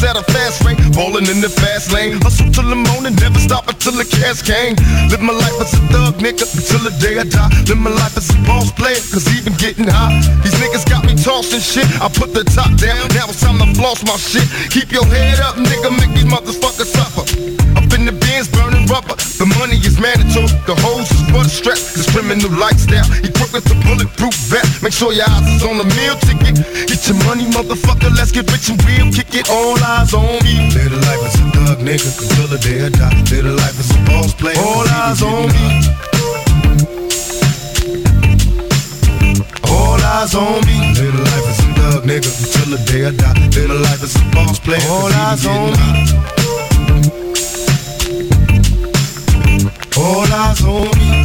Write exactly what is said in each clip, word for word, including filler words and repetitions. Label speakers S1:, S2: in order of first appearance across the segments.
S1: at a fast rate, ballin' in the fast lane. Hustle till the morning, never stop until the cash came. Live my life as a thug, nigga, until the day I die. Live my life as a boss player, cause even getting high. These niggas got me tossing shit, I put the top down. Now it's time to floss my shit. Keep your head up, nigga, make these motherfuckers suffer. Up in the bins, burning rubber. The money is mandatory, the hoes is for the strap. This criminal lifestyle, equipped with the bulletproof vest. Make sure your eyes is on the meal ticket. Get your money, motherfucker, let's get rich and real. Kick it, all eyes on me. Live the life as a thug, nigga, until the day I die. Live the life as a boss player. All eyes on me. All eyes on me. Live the life as a thug, nigga, until the day I die. Live the life as a boss player. All eyes on me. All eyes on me.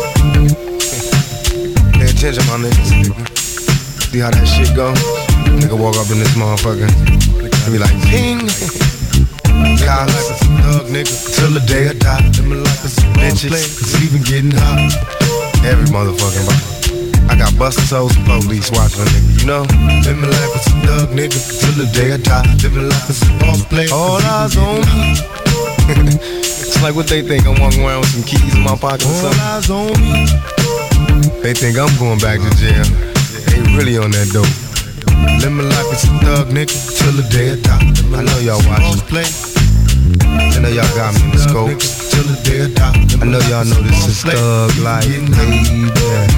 S1: Pay attention, my niggas, nigga. See how that shit go? Nigga walk up in this motherfucker and be like, ping. God, life is a thug, nigga, till the day I die. Live my life as a bitches, cause even getting hot. Every motherfucking body. I got busted souls and police watching a nigga, you know? Live my life as a thug, nigga, till the day I die. Live my life as a boss player. All eyes on me. It's like what they think, I'm walking around with some keys in my pocket or something. All eyes on me. They think I'm going back to jail. They really on that dope. Live my life as a thug, nigga, till the day I die. I know y'all watching. I know y'all got me in the scope. Till the day I die. I know y'all know this is thug life, baby.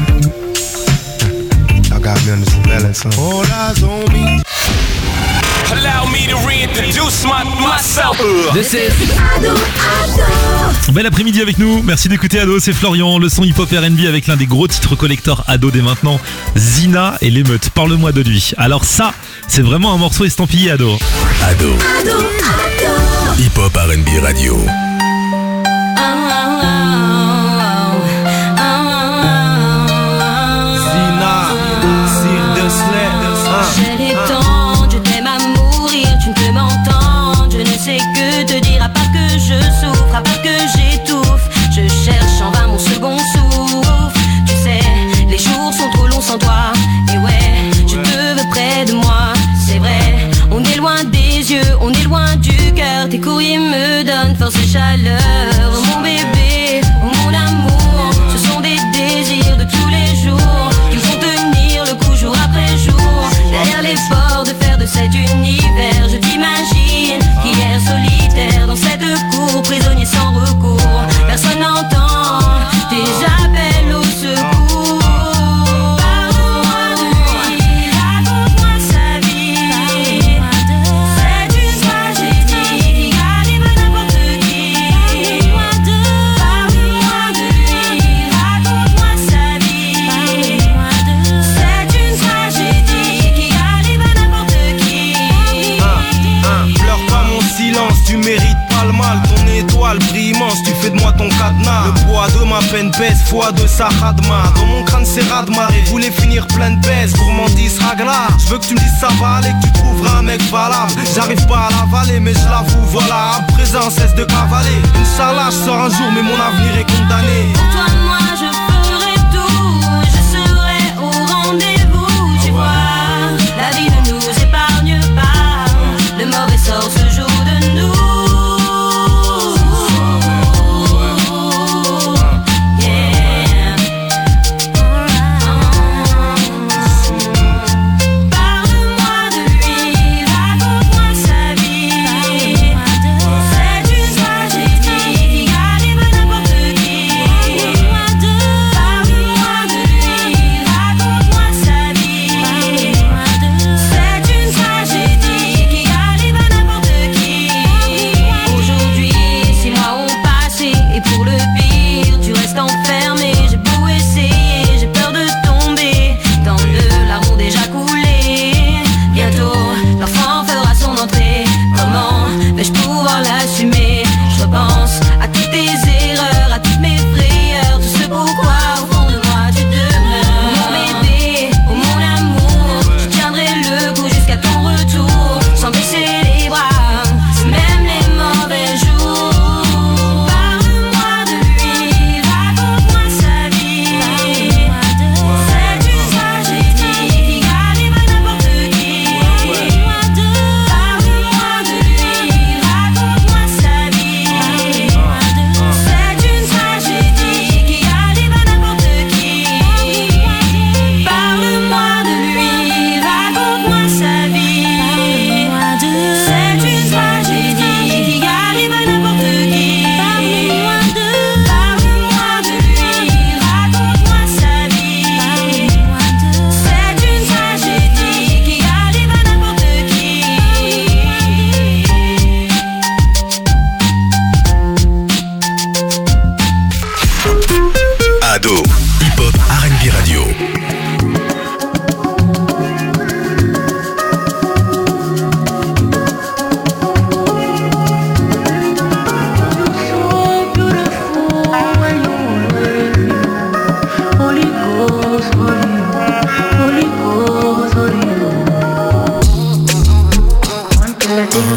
S1: Y'all got me on the surveillance. All eyes on me.
S2: Allow me to reintroduce my, myself.
S3: This is
S4: Ado, Ado.
S5: Bel après-midi avec nous, merci d'écouter Ado, c'est Florian, le son hip-hop R and B avec l'un des gros titres collector Ado dès maintenant, Zina et l'émeute, parle-moi de lui. Alors ça, c'est vraiment un morceau estampillé Ado.
S4: Ado, Ado, Ado.
S6: Hip-hop R and B radio.
S3: Zina, Sir de Slay.
S7: J'ai les temps, je t'aime à mourir, tu ne peux m'entendre. Je ne sais que te dire à part que je souffre, à part que j'étouffe. Je cherche en vain mon second souffle. Tu sais, les jours sont trop longs sans toi. Et ouais, je te veux près de moi. C'est vrai, on est loin des yeux, on est loin du cœur. Tes courriers me donnent force et chaleur. Oh mon bébé, oh mon amour, ce sont des désirs de tous les jours qui vont tenir le coup jour après jour. Derrière l'effort de faire de cet univers, je t'imagine qu'hier solitaire dans cette cour, prisonnier sans recours. Personne n'entend tes appels au secours. Parle-moi de lui, raconte-moi sa vie. C'est une tragédie qui arrive à n'importe qui. Parle-moi de lui, raconte-moi sa vie. C'est une tragédie qui arrive à n'importe qui.
S3: Pleure pas mon silence, tu mérites pas le mal. Ton étoile brille immense, tu fais de moi ton cadenas. Le poids de ma peine pèse, fois de sa radma. Dans mon crâne c'est raz-de-marée, voulais finir plein de baisse. Gourmandise ragla, je veux que tu me dises ça va aller, que tu trouveras un mec valable. J'arrive pas à l'avaler mais je l'avoue, voilà. À présent cesse de cavaler. Inch'Allah je sors un jour mais mon avenir est condamné.
S7: Pour toi, moi, je ferai tout. Je serai au rendez-vous. Tu vois, la vie ne nous épargne pas. Le mauvais sort se joue de nous. Yeah. Parle-moi de lui, raconte-moi sa vie. C'est une tragédie qui arrive à n'importe qui.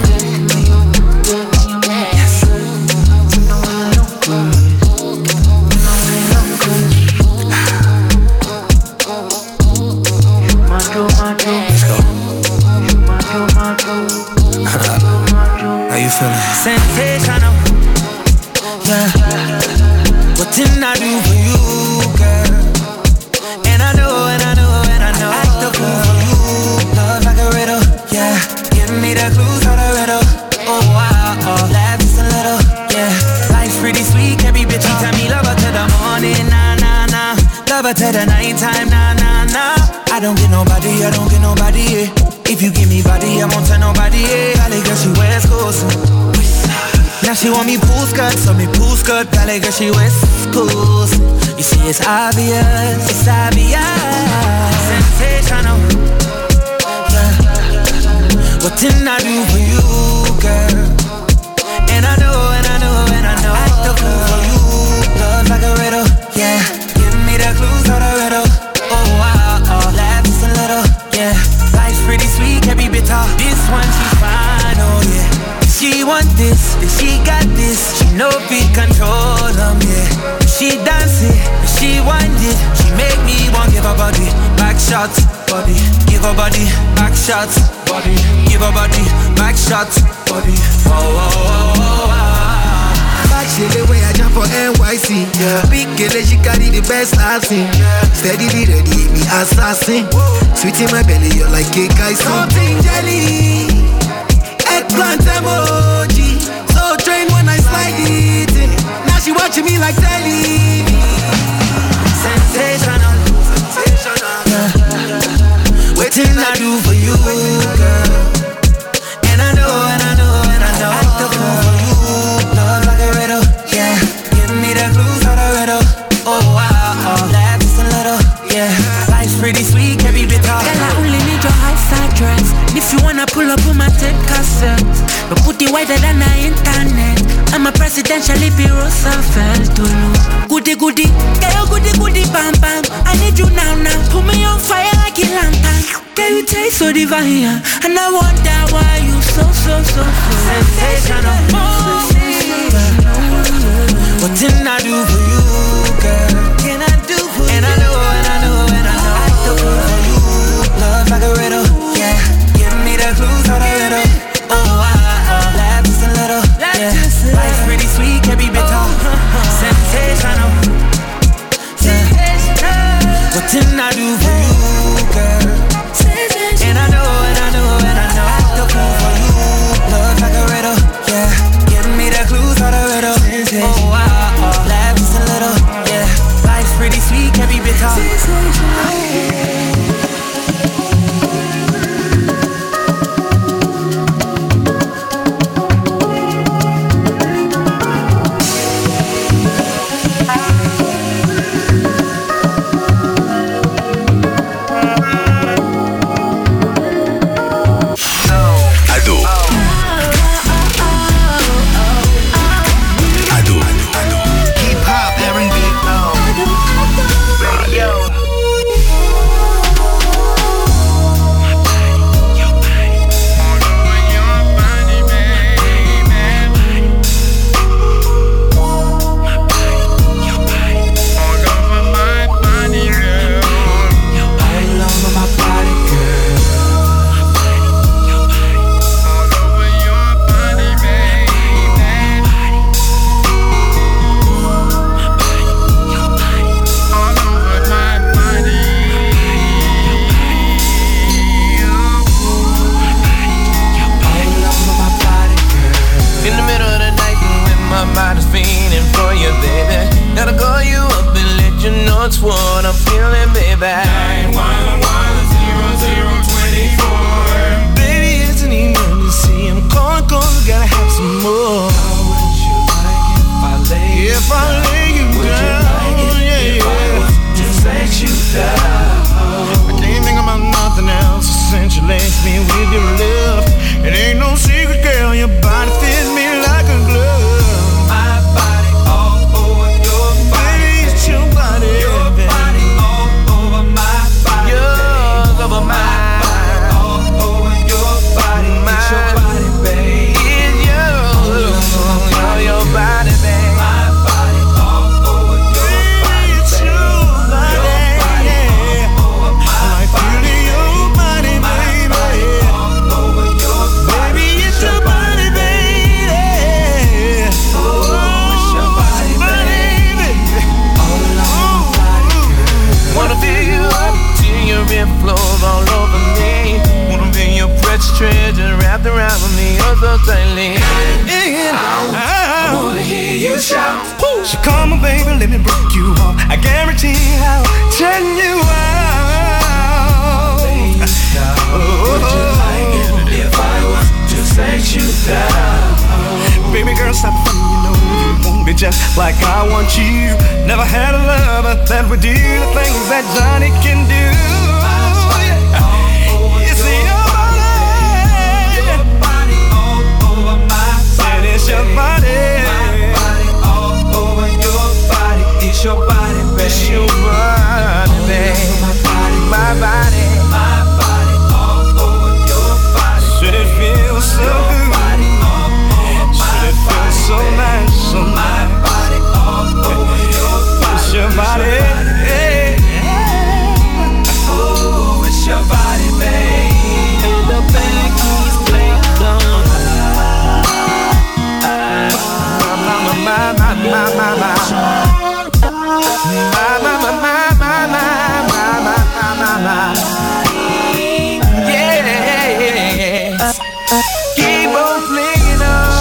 S6: How you feeling? Sensational, yeah. What didn't I do for you, girl? And I know, and I know, and I know. Act the fool for you. Love like a riddle, yeah. Give me the clues for the riddle. Oh wow, oh, laugh just a little, yeah. Life's pretty sweet, can't be bitchy. Tell me love her to the morning, nah, nah, nah. Love her to the nighttime, nah, nah, nah. I don't get nobody, I don't get nobody, yeah. If you give me body, I won't tell nobody, yeah. Valley girl, she West Coast. Now she want me pool skirt, so me pool skirt. Valley girl, she West Coast. You see, it's obvious, it's obvious. Sensational, yeah. What didn't I do for you, girl? And I know, and I know, and I know. Act the fool for you. Love like a riddle, yeah. Give me the clues for the riddle. Oh wow, oh, laugh just a little, yeah. Life's pretty sweet, can't be bitter. This one she's fine, oh yeah. If she want this, then she got this. She know we control them, yeah. If she dance it, if she wind it, she make me want give her body back shots, body. Give her body back shots, body. Give her body back shots, body. Oh oh oh oh. oh.
S8: She the way I jump for N Y C, yeah. Big girl, she carry the best I've seen, yeah. Steadily ready, me assassin. Sweet in my belly, you're like cake icing. Something jelly, eggplant emoji. So trained when I slide it in. Now she watching me like telly.
S6: Sensational, sensational, yeah. What did I do for you, girl? And I know, and I know, and I know. Act the fool for you. Love like a riddle, yeah. Give me the clues for the riddle. Oh wow, oh, laugh just a little, yeah. Life's pretty sweet, can't be bitter.
S9: Girl, I only need your outside dress. If you wanna pull up on my tape cassette, but put it wider than the internet. I'm a presidentially be Roosevelt, goody goody, girl, goody goody, bam bam. I need you now, now. Put me on fire like a lantern. Girl, you taste so divine, and I wonder why you so so so so
S6: sensational. What didn't I do for you, girl? Can I do for and you? And I know, and I know, and I know. Act the fool for you. Love like a riddle, yeah. Give me the clues for the riddle. Oh, I, oh, laugh just a little, yeah. Life's pretty sweet, can't be bitter. Sensational, yeah. What didn't I do for you, girl? And I know, and I know, and I know. Act the fool for you. Love like a riddle, yeah. so tightly. And I, I wanna hear you shout.
S3: So come on, baby, let me break you off. I guarantee I'll turn you out.
S6: Would you like it if I was to sex you down?
S3: Baby girl, stop funny, you know you want me just like I want you. Never had a lover that would do the things that Johnny can do. It's your body,
S6: your body all over my body.
S3: it's your body,
S6: my body all over your body. It's your body, baby.
S3: it's your body, baby.
S6: My body,
S3: my body,
S6: my body all over your body.
S3: should it feel so good? So nice, so nice.
S6: My body all over your body.
S3: It's your body, hey.
S6: Oh, it's your body, babe. And the band keeps playing on.
S3: My, my, my, my, my, my, my. My, my, my, my, my, my, my, my, my, my. Yeah. Keep on playing on.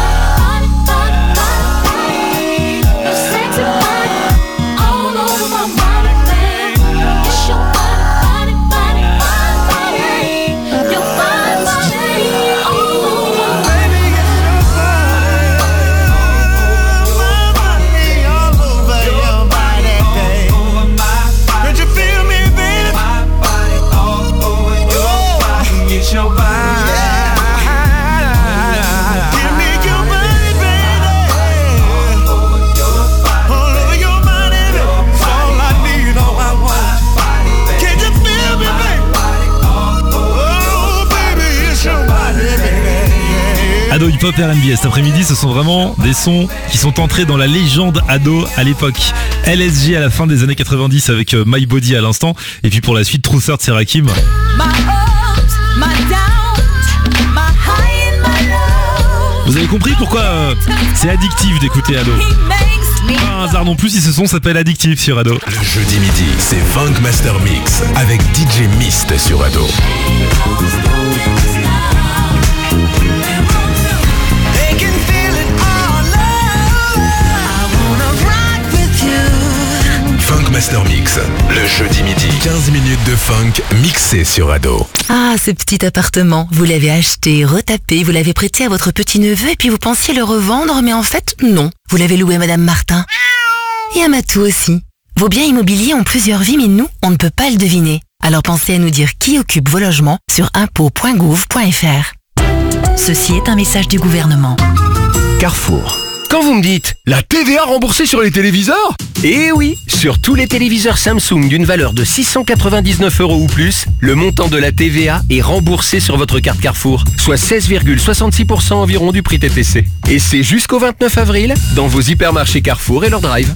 S5: Ado Hip Hop R and B cet après-midi, ce sont vraiment des sons qui sont entrés dans la légende Ado à l'époque. L S G à la fin des années quatre-vingt-dix avec My Body à l'instant, et puis pour la suite True Third, c'est Rakim. Vous avez compris pourquoi euh, c'est addictif d'écouter Ado. Pas un hasard non plus si ce son s'appelle Addictif sur Ado.
S4: Le jeudi midi, c'est Funk Master Mix avec D J Mist sur Ado. Funk Master Mix, le jeudi midi, quinze minutes de funk mixé sur Ado.
S10: Ah, ce petit appartement, vous l'avez acheté, retapé, vous l'avez prêté à votre petit-neveu et puis vous pensiez le revendre, mais en fait, non. Vous l'avez loué à Madame Martin. Et à Matou aussi. Vos biens immobiliers ont plusieurs vies, mais nous, on ne peut pas le deviner. Alors pensez à nous dire qui occupe vos logements sur impôts point gouv point fr. Ceci est un message du gouvernement.
S11: Carrefour. Quand vous me dites la T V A remboursée sur les téléviseurs ? Eh oui, sur tous les téléviseurs Samsung d'une valeur de six cent quatre-vingt-dix-neuf euros ou plus, le montant de la T V A est remboursé sur votre carte Carrefour, soit seize virgule soixante-six pour cent environ du prix T T C. Et c'est jusqu'au vingt-neuf avril dans vos hypermarchés Carrefour et leur drive.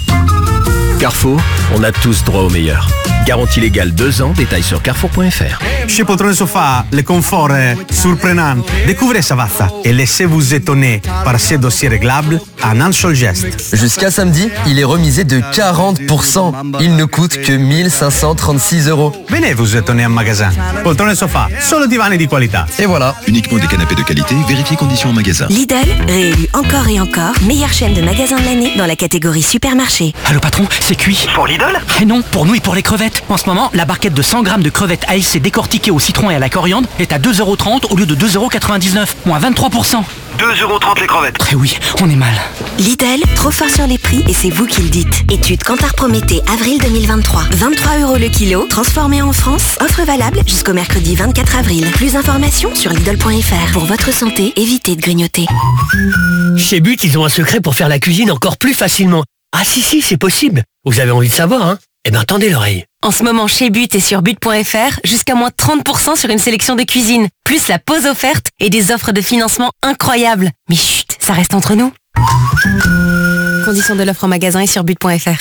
S11: Carrefour, on a tous droit au meilleur. Garantie légale deux ans, détails sur carrefour point fr.
S12: Chez Poltrone Sofa, le confort est surprenant. Découvrez Savazza et laissez-vous étonner par ses dossiers réglables en un seul geste.
S13: Jusqu'à samedi, il est remisé de quarante pour cent. Il ne coûte que mille cinq cent trente-six euros.
S12: Venez vous étonner en magasin. Poltrone Sofa, solo divani di qualità.
S13: Et voilà.
S14: Uniquement des canapés de qualité, vérifiez conditions en magasin.
S15: Lidl, réélu encore et encore, meilleure chaîne de magasins de l'année dans la catégorie supermarché.
S16: Allô patron, c'est cuit.
S17: Pour Lidl ?
S16: Eh non, pour nous et pour les crevettes. En ce moment, la barquette de cent grammes de crevettes A L C décortiquées au citron et à la coriandre est à deux euros trente au lieu de deux euros quatre-vingt-dix-neuf, moins vingt-trois pour cent.
S17: deux euros trente les crevettes.
S16: Eh oui, on est mal.
S15: Lidl, trop fort sur les prix et c'est vous qui le dites. Étude Kantar Prométhée, avril deux mille vingt-trois. vingt-trois euros le kilo, transformé en France. Offre valable jusqu'au mercredi vingt-quatre avril. Plus d'informations sur Lidl point fr. Pour votre santé, évitez de grignoter.
S17: Chez But, ils ont un secret pour faire la cuisine encore plus facilement. Ah si si, c'est possible. Vous avez envie de savoir, hein ? Eh ben tendez l'oreille.
S15: En ce moment, chez But et sur but point fr, jusqu'à moins trente pour cent sur une sélection de cuisine. Plus la pause offerte et des offres de financement incroyables. Mais chut, ça reste entre nous. Conditions de l'offre en magasin et sur but point fr.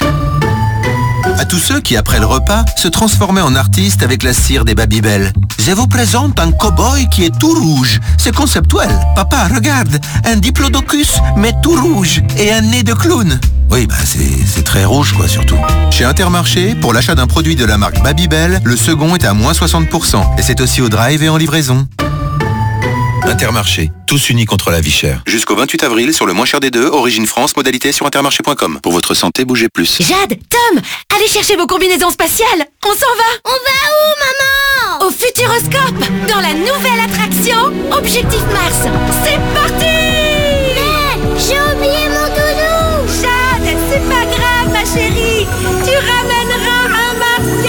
S18: À tous ceux qui, après le repas, se transformaient en artistes avec la cire des Babybel. Je vous présente un cow-boy qui est tout rouge. C'est conceptuel. Papa, regarde, un diplodocus, mais tout rouge, et un nez de clown. Oui, bah c'est, c'est très rouge, quoi, surtout. Chez Intermarché, pour l'achat d'un produit de la marque Babybel, le second est à moins soixante pour cent. Et c'est aussi au drive et en livraison.
S14: Intermarché, tous unis contre la vie chère. Jusqu'au vingt-huit avril, sur le moins cher des deux, Origine France, modalité sur intermarché point com. Pour votre santé, bougez plus.
S10: Jade, Tom, allez chercher vos combinaisons spatiales. On s'en va.
S7: On va où, maman?
S10: Au Futuroscope, dans la nouvelle attraction Objectif Mars. C'est parti.
S7: Mais j'ai oublié mon doudou.
S10: Jade, c'est pas grave, ma chérie. Tu ramèneras un martien.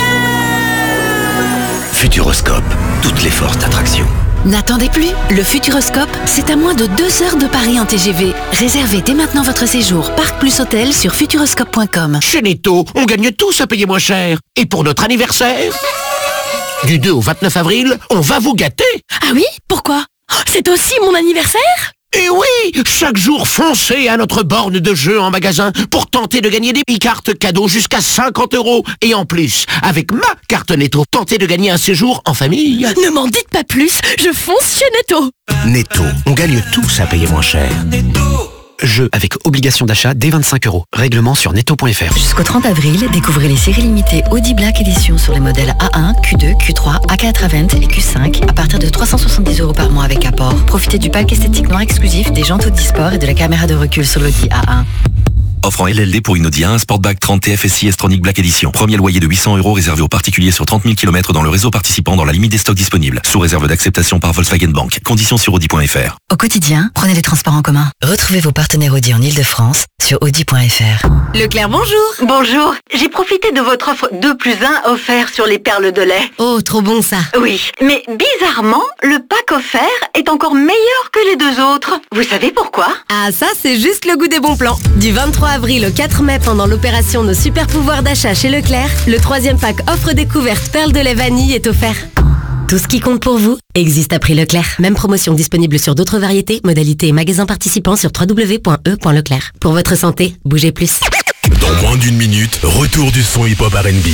S11: Futuroscope, toutes les forces d'attraction.
S10: N'attendez plus, le Futuroscope, c'est à moins de deux heures de Paris en T G V. Réservez dès maintenant votre séjour Parc Plus Hôtel sur futuroscope point com.
S17: Chez Netto, on gagne tous à payer moins cher. Et pour notre anniversaire, du deux au vingt-neuf avril, on va vous gâter.
S10: Ah oui? Pourquoi? C'est aussi mon anniversaire?
S17: Et oui, chaque jour, foncez à notre borne de jeu en magasin pour tenter de gagner des e-cartes cadeaux jusqu'à cinquante euros. Et en plus, avec ma carte Netto, tentez de gagner un séjour en famille.
S10: Ne m'en dites pas plus, je fonce chez Netto.
S11: Netto, on gagne tous à payer moins cher. Jeu avec obligation d'achat dès vingt-cinq euros. Règlement sur netto point f r.
S15: Jusqu'au trente avril, découvrez les séries limitées Audi Black Edition sur les modèles A un, Q deux, Q trois, A quatre A vingt et Q cinq à partir de trois cent soixante-dix euros par mois avec apport. Profitez du pack esthétique noir exclusif, des jantes Audi Sport et de la caméra de recul sur l'Audi A un.
S19: Offre en L L D pour une Audi A un Sportback trente T F S I S-Tronic Black Edition. Premier loyer de huit cents euros réservé aux particuliers sur trente mille kilomètres dans le réseau participant dans la limite des stocks disponibles. Sous réserve d'acceptation par Volkswagen Bank. Conditions sur Audi point f r.
S15: Au quotidien, prenez les transports en commun. Retrouvez vos partenaires Audi en Ile-de-France sur Audi point f r.
S10: Leclerc, bonjour.
S20: Bonjour, j'ai profité de votre offre deux plus un offert sur les perles de lait.
S10: Oh, trop bon ça.
S20: Oui, mais bizarrement, le pack offert est encore meilleur que les deux autres. Vous savez pourquoi?
S10: Ah, ça, c'est juste le goût des bons plans. Du vingt-trois avril au quatre mai, pendant l'opération Nos super pouvoirs d'achat chez Leclerc, le troisième pack offre découverte perles de lait vanille est offert. Tout ce qui compte pour vous existe à prix Leclerc. Même promotion disponible sur d'autres variétés, modalités et magasins participants sur w w w point e point leclerc. Pour votre santé, bougez plus.
S4: Dans moins d'une minute, retour du son hip-hop R and B.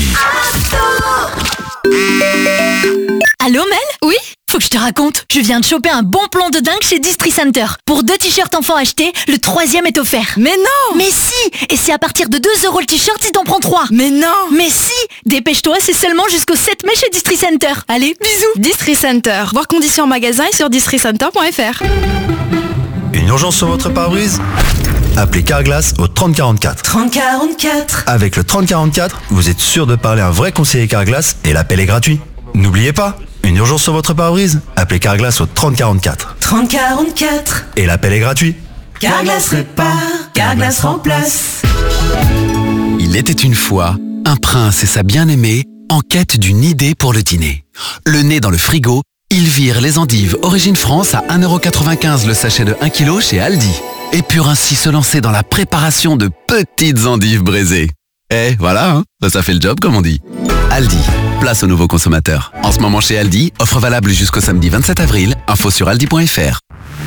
S21: Allô Mel? Oui? Faut que je te raconte, je viens de choper un bon plan de dingue chez Distri Center. Pour deux t-shirts enfants achetés, le troisième est offert. Mais non! Mais si! Et c'est à partir de deux euros le t-shirt si t'en prends trois. Mais non! Mais si! Dépêche-toi, c'est seulement jusqu'au sept mai chez Distri Center. Allez, bisous!
S22: Distri Center. Voir conditions en magasin et sur distri center point f r.
S23: Une urgence sur votre pare-brise? Appelez Carglass au trente quarante-quatre.
S21: trente quarante-quatre.
S23: Avec le trente quarante-quatre, vous êtes sûr de parler à un vrai conseiller Carglass et l'appel est gratuit. N'oubliez pas, une urgence sur votre pare-brise? Appelez Carglass au trente quarante-quatre.
S21: trente quarante-quatre.
S23: Et l'appel est gratuit.
S21: Carglass répare, Carglass remplace.
S24: Il était une fois un prince et sa bien-aimée en quête d'une idée pour le dîner. Le nez dans le frigo, ils virent les endives Origine France à un euro quatre-vingt-quinze le sachet de un kilo chez Aldi. Et purent ainsi se lancer dans la préparation de petites endives braisées. Eh, voilà, hein, ça fait le job comme on dit. Aldi, place aux nouveaux consommateurs. En ce moment chez Aldi, offre valable jusqu'au samedi vingt-sept avril. Info sur aldi point f r.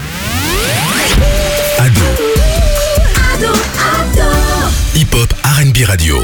S4: Ado. Ado, ado. Hip-hop R and B Radio.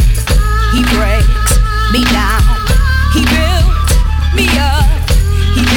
S25: He breaks me down. He builds me up. He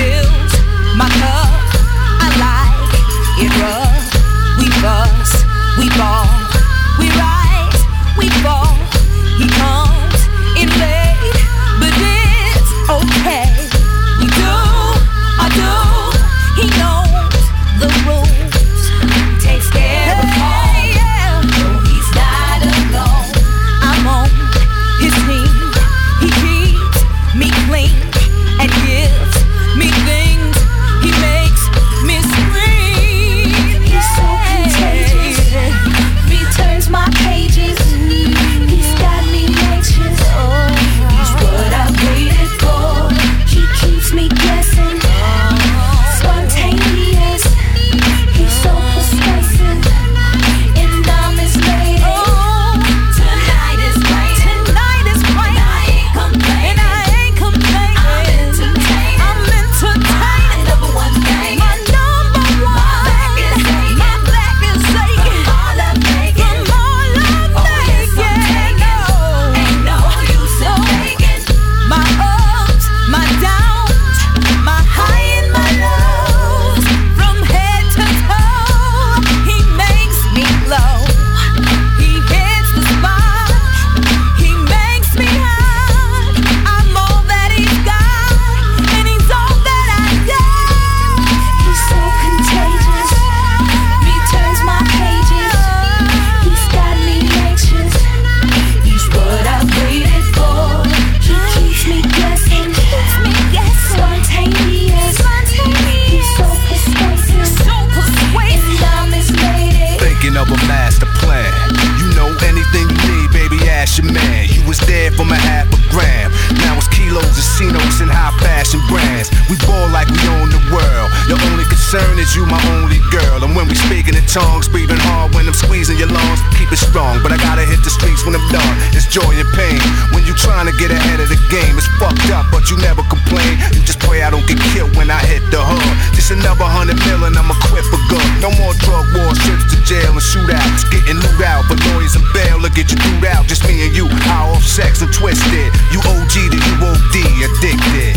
S1: dance. We ball like we own the world. Your only concern is you, my only girl. And when we speaking in tongues, breathing hard when I'm squeezing your lungs. Keep it strong, but I gotta hit the streets when I'm done. It's joy and pain. When you trying to get ahead of the game, it's fucked up, but you never complain. You just pray I don't get killed when I hit the hood. Just another hundred million, I'm equipped for good. No more drug wars, trips to jail and shootouts. Getting loot out, but lawyers and bail will get you through out. Just me and you, high off sex and twisted. You O G to you O D, addicted.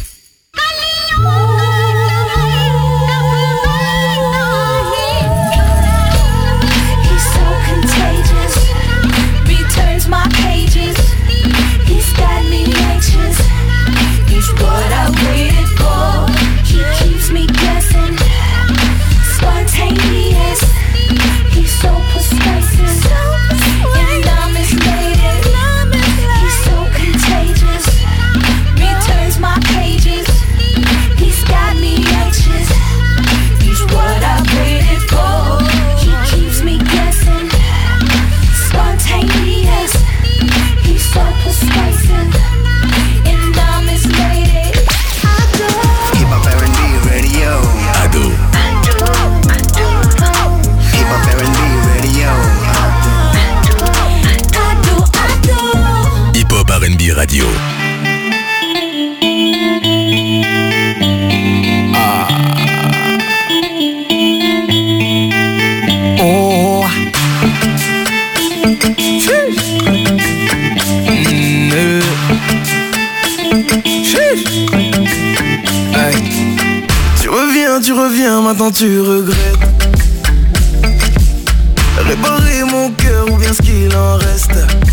S6: He's so contagious, returns my pages. He's got me anxious. He's what I waited for. He keeps me guessing. Spontaneous. He's so persuasive, and I'm misleading. He's so contagious, returns my pages. He's got me anxious. He's what I waited for. He keeps me guessing. Spontaneous. He's so persuasive, and I'm misleading.
S2: Hip Hop R and B Radio.
S4: Ado.
S2: Hip Hop R and B Radio.
S4: Hip Hop R and B Radio.
S2: Ah. Oh. Sheesh. Mm, euh. Sheesh. Hey. Tu reviens, tu reviens, maintenant tu regrettes. Réparer mon cœur ou bien ce qu'il en reste.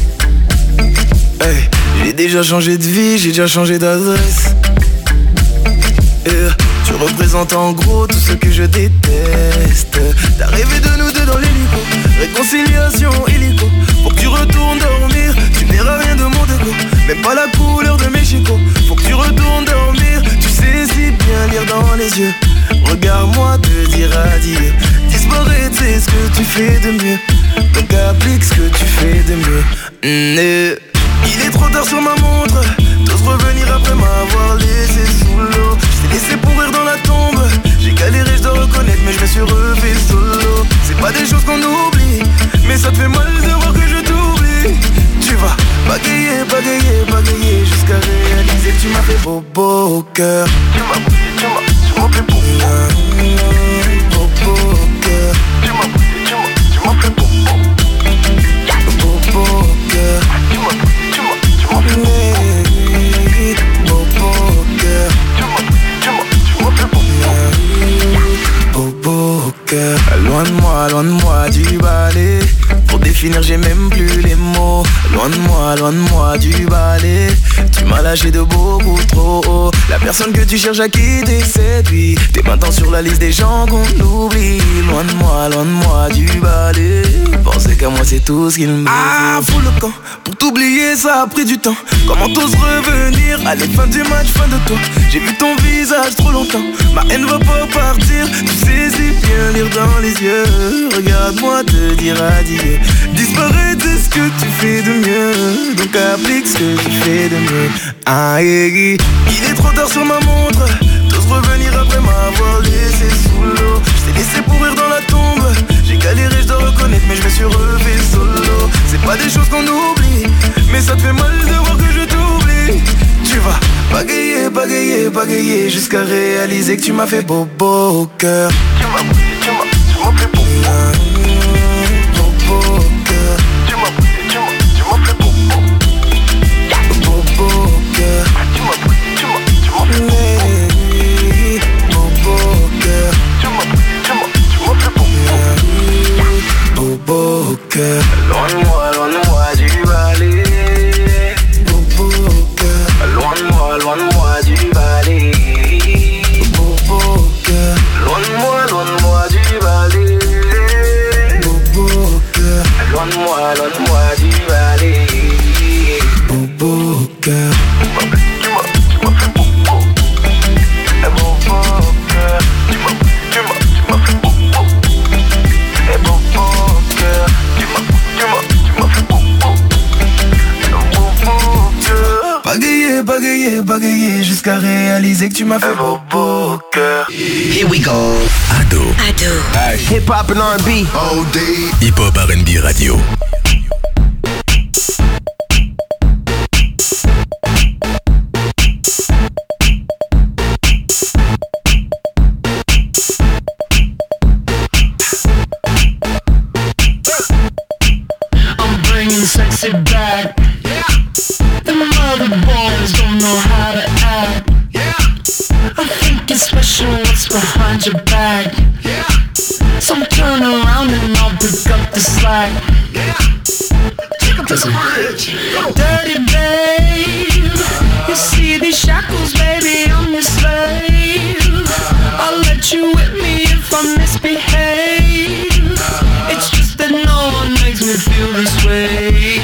S2: Hey, j'ai déjà changé de vie, j'ai déjà changé d'adresse. Yeah, tu représentes en gros tout ce que je déteste. T'as rêvé de nous deux dans l'hélico, réconciliation illico. Faut que tu retournes dormir, tu verras rien de mon déco. Même pas la couleur de mes chicots. Faut que tu retournes dormir, tu sais si bien lire dans les yeux. Regarde-moi te dire adieu. Disparaître c'est ce que tu fais de mieux. Donc applique ce que tu fais de mieux. Mmh, euh. Il est trop tard sur ma montre. T'oses revenir après m'avoir laissé sous l'eau. Je t'ai laissé pourrir dans la tombe. J'ai galéré, je dois reconnaître, mais je me suis refait solo. C'est pas des choses qu'on oublie, mais ça te fait mal de voir que je t'oublie. Tu vas bagayer, bagayer, bagayer jusqu'à réaliser que tu m'as fait bobo au cœur. Tu m'as, tu m'as, tu m'as fait bobo. Bobo au cœur. Tu m'as, tu m'as, tu m'as fait bobo. Bobo au cœur. Tu m'as, tu m'as, tu m'as fait bobo. Bobo au cœur. Tu m'as, tu m'as, tu m'as fait bobo. Bobo au cœur. Loin de moi, loin de moi du balai. Pour définir j'ai même plus les mots. Loin de moi, loin de moi du balai. Tu m'as lâché de beaucoup trop haut. La personne que tu cherches à quitter c'est lui. T'es maintenant sur la liste des gens qu'on oublie. Loin de moi, loin de moi du balai. Penser qu'à moi c'est tout ce qu'il me faut. Ah, fous le camp, pour t'oublier ça a pris du temps. Comment t'oses revenir? Allez, fin du match, fin de toi. J'ai vu ton visage trop longtemps. Ma haine va pas partir. Tu sais si bien lire dans les yeux. Regarde-moi te dire adieu. Disparaître c'est ce que tu fais de mieux. Donc applique ce que tu fais de mieux. Ah, yeah. Il est trop tard sur ma montre. T'oses revenir après m'avoir laissé sous l'eau. Je t'ai laissé pourrir dans la tombe. J'ai galéré, je dois reconnaître, mais je me suis refait solo. C'est pas des choses qu'on oublie, mais ça te fait mal de voir que je t'oublie. Tu vas bagayer, bagayer, bagayer jusqu'à réaliser que tu m'as fait bobo au cœur. Tu m'as, tu m'as, tu m'as fait bobo. Bobo au cœur. Tu m'as, tu m'as, tu m'as fait bobo. Bobo au cœur. Tu m'as, tu m'as, tu m'as fait bobo. Bobo au cœur. Tu m'as, tu m'as, tu m'as fait bobo. Bobo au cœur. Loin de moi, loin de moi du balai. Bobo au cœur. Loin de moi, loin de moi du balai. Bobo au cœur. Loin de moi, loin de moi du bagayer, bagayer jusqu'à réaliser que tu m'as fait beau beau cœur.
S4: Here we go. Ado.
S15: Ado.
S4: Hip hop and R and B. O D. Hip hop R and B radio.
S6: Sexy back. Yeah. Them other boys don't know how to act. Yeah. I think it's special what's behind your back. Yeah. So turn around and I'll pick up the slack. Yeah. Take up to the bridge. Dirty babe. You see these shackles, baby, I'm your slave. I'll let you whip me if I misbehave. It's just that no one makes me feel this way.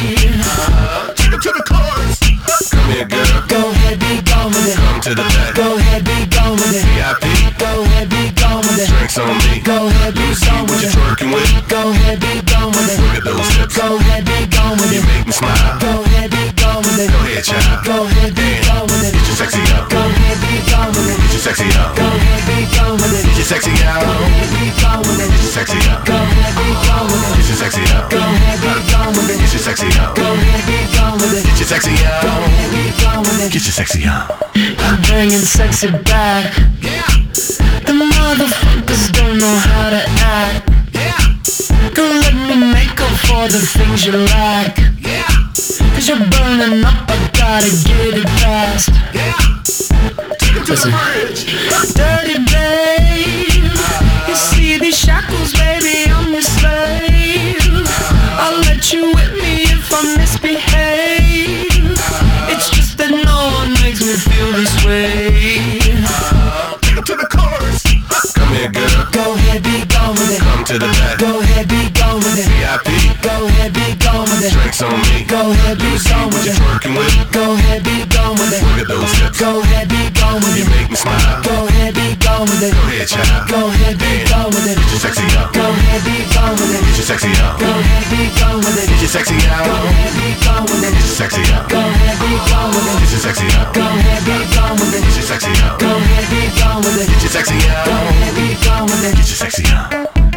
S1: Take it to the chorus. Come here, girl.
S6: Go ahead, be gone with it.
S1: Come to the back.
S6: Go ahead, be gone with it.
S1: V I P.
S6: Go ahead, be gone with it.
S1: Drinks on me.
S6: Go ahead, be gone with it.
S1: What you twerking with?
S6: Go ahead, be gone with it.
S1: Look at those hips.
S6: Go ahead, be gone with it.
S1: You make me smile.
S6: Go ahead, be gone with it.
S1: Go ahead, child.
S6: Go ahead, be gone with it.
S1: Get your sexy out.
S6: Go ahead, be gone with it.
S1: Get your sexy out.
S6: Go ahead, be gone with it.
S1: Get your sexy out.
S6: Go ahead, be gone with it.
S1: Get your sexy out.
S6: Go ahead, be gone with it.
S1: Get your sexy out.
S6: Go ahead, be gone with it.
S1: Get your sexy out.
S6: Go ahead, be gone with it.
S1: Get your sexy out.
S6: Go ahead, be gone with it.
S1: Get your sexy out.
S6: I'm bringing sexy back. Yeah. The motherfuckers don't know how to act. Yeah. Girl, let me make up for the things you lack. Yeah. Cause you're burning up, I gotta get it fast. Yeah. Take it to the bridge. Dirty babe. You see these shackles, baby, I'm your slave. I'll let you whip me if I misbehave. It's just that no one makes me feel this way.
S1: Take it to the chorus. Come here, girl.
S6: Go ahead, be gone with it.
S1: Come to the back.
S6: Go ahead, be gone with it.
S1: V I P.
S6: Go ahead, be gone with it.
S1: Drinks on me.
S6: Go ahead, be gone
S1: What
S6: with
S1: you
S6: it.
S1: twerking with?
S6: Go ahead, be gone with it.
S1: Look at those hips.
S6: Go ahead, be gone with
S1: You
S6: it.
S1: make me smile.
S6: Go ahead, be gone with it.
S1: Go ahead, child.
S6: Go ahead, be gone with it.
S1: Get your sexy out.
S6: Go ahead, be gone with it.
S1: Get your sexy out.
S6: Go ahead, be gone with it.
S1: Get your sexy out.
S6: Go ahead, be gone with it.
S1: Get your sexy out.
S6: Go ahead, be gone with it.
S1: Get your sexy out.
S6: Go ahead, be gone with it.
S1: Get your sexy out.
S6: Go ahead, be gone with it.
S1: Get your sexy out.
S6: Go ahead, be gone with it.
S1: Get your sexy out.